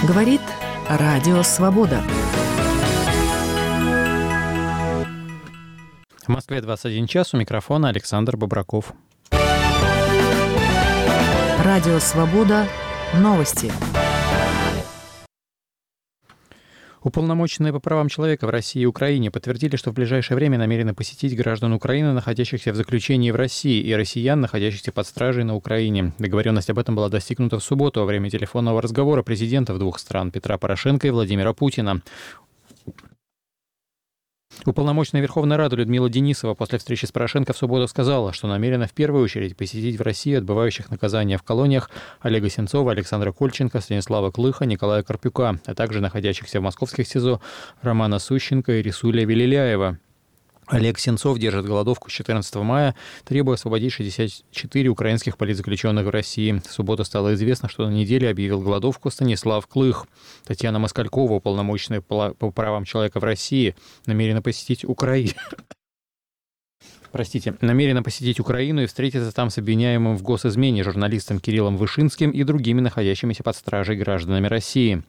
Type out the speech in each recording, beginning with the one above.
Говорит Радио Свобода. В Москве 21 час, у микрофона Александр Бобраков. Радио Свобода. Новости. Уполномоченные по правам человека в России и Украине подтвердили, что в ближайшее время намерены посетить граждан Украины, находящихся в заключении в России, и россиян, находящихся под стражей на Украине. Договоренность об этом была достигнута в субботу во время телефонного разговора президентов двух стран Петра Порошенко и Владимира Путина. Уполномоченная Верховной Рады Людмила Денисова после встречи с Порошенко в субботу сказала, что намерена в первую очередь посетить в России отбывающих наказания в колониях Олега Сенцова, Александра Кольченко, Станислава Клыха, Николая Карпюка, а также находящихся в московских СИЗО Романа Сущенко и Рисуля Велиляева. Олег Сенцов держит голодовку с 14 мая, требуя освободить 64 украинских политзаключенных в России. В субботу стало известно, что на неделе объявил голодовку Станислав Клых. Татьяна Москалькова, уполномоченная по правам человека в России, намерена посетить Украину и встретиться там с обвиняемым в госизмене журналистом Кириллом Вышинским и другими находящимися под стражей гражданами России.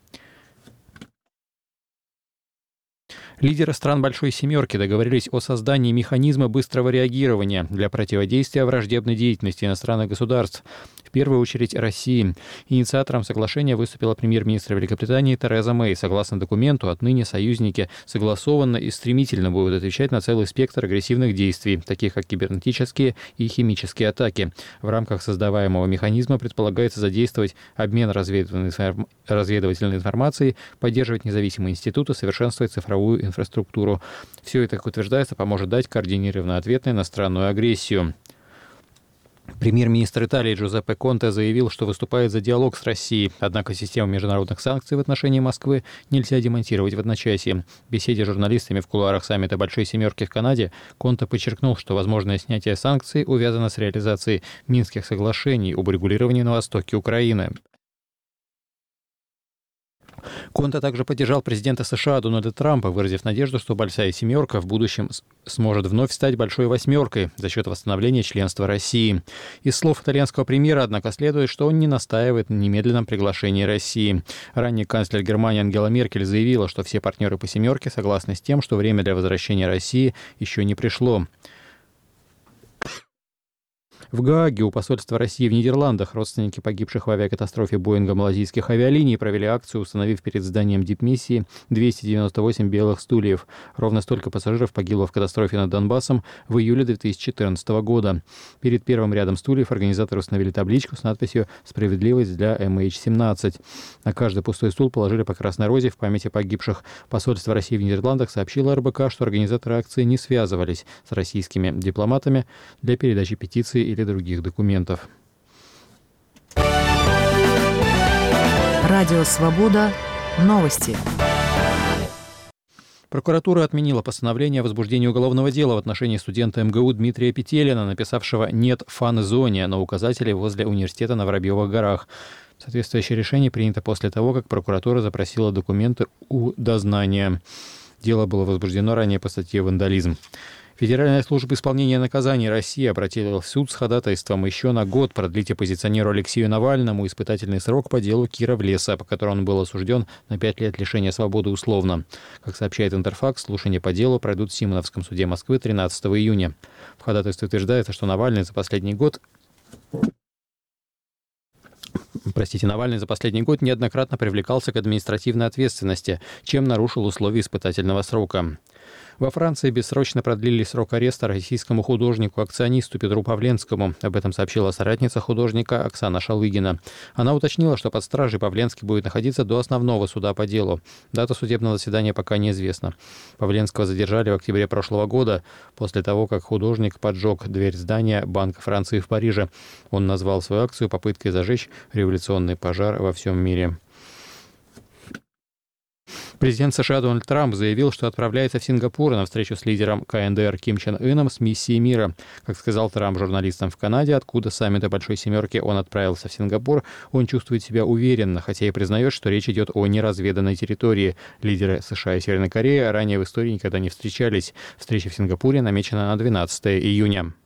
Лидеры стран Большой Семерки договорились о создании механизма быстрого реагирования для противодействия враждебной деятельности иностранных государств, в первую очередь России. Инициатором соглашения выступила премьер-министр Великобритании Тереза Мэй. Согласно документу, отныне союзники согласованно и стремительно будут отвечать на целый спектр агрессивных действий, таких как кибернетические и химические атаки. В рамках создаваемого механизма предполагается задействовать обмен разведывательной информацией, поддерживать независимые институты, совершенствовать цифровую инфраструктуру. Все это, как утверждается, поможет дать координированный ответ на иностранную агрессию. Премьер-министр Италии Джузеппе Конте заявил, что выступает за диалог с Россией, однако систему международных санкций в отношении Москвы нельзя демонтировать в одночасье. В беседе с журналистами в кулуарах саммита Большой Семерки в Канаде Конте подчеркнул, что возможное снятие санкций увязано с реализацией Минских соглашений об урегулировании на востоке Украины. Конте также поддержал президента США Дональда Трампа, выразив надежду, что Большая Семерка в будущем сможет вновь стать Большой Восьмеркой за счет восстановления членства России. Из слов итальянского премьера, однако, следует, что он не настаивает на немедленном приглашении России. Ранее канцлер Германии Ангела Меркель заявила, что все партнеры по «семерке» согласны с тем, что время для возвращения России еще не пришло. В Гааге у посольства России в Нидерландах родственники погибших в авиакатастрофе Боинга малазийских авиалиний провели акцию, установив перед зданием дипмиссии 298 белых стульев. Ровно столько пассажиров погибло в катастрофе над Донбассом в июле 2014 года. Перед первым рядом стульев организаторы установили табличку с надписью «Справедливость для MH17». На каждый пустой стул положили по красной розе в память о погибших. Посольство России в Нидерландах сообщило РБК, что организаторы акции не связывались с российскими дипломатами для передачи петиции или других документов. Радио Свобода. Новости. Прокуратура отменила постановление о возбуждении уголовного дела в отношении студента МГУ Дмитрия Петелина, написавшего «нет фан-зоне» на указателе возле университета на Воробьевых горах. Соответствующее решение принято после того, как прокуратура запросила документы у дознания. Дело было возбуждено ранее по статье «Вандализм». Федеральная служба исполнения наказаний России обратилась в суд с ходатайством еще на год продлить оппозиционеру Алексею Навальному испытательный срок по делу Кировлеса, по которому он был осужден на 5 лет лишения свободы условно. Как сообщает Интерфакс, слушания по делу пройдут в Симоновском суде Москвы 13 июня. В ходатайстве утверждается, что Навальный за последний год неоднократно привлекался к административной ответственности, чем нарушил условия испытательного срока. Во Франции бессрочно продлили срок ареста российскому художнику-акционисту Петру Павленскому. Об этом сообщила соратница художника Оксана Шалыгина. Она уточнила, что под стражей Павленский будет находиться до основного суда по делу. Дата судебного заседания пока неизвестна. Павленского задержали в октябре прошлого года, после того, как художник поджег дверь здания Банка Франции в Париже. Он назвал свою акцию попыткой зажечь революционный пожар во всем мире. Президент США Дональд Трамп заявил, что отправляется в Сингапур на встречу с лидером КНДР Ким Чен Ыном с миссией мира. Как сказал Трамп журналистам в Канаде, откуда с саммита Большой Семерки он отправился в Сингапур, он чувствует себя уверенно, хотя и признает, что речь идет о неразведанной территории. Лидеры США и Северной Кореи ранее в истории никогда не встречались. Встреча в Сингапуре намечена на 12 июня.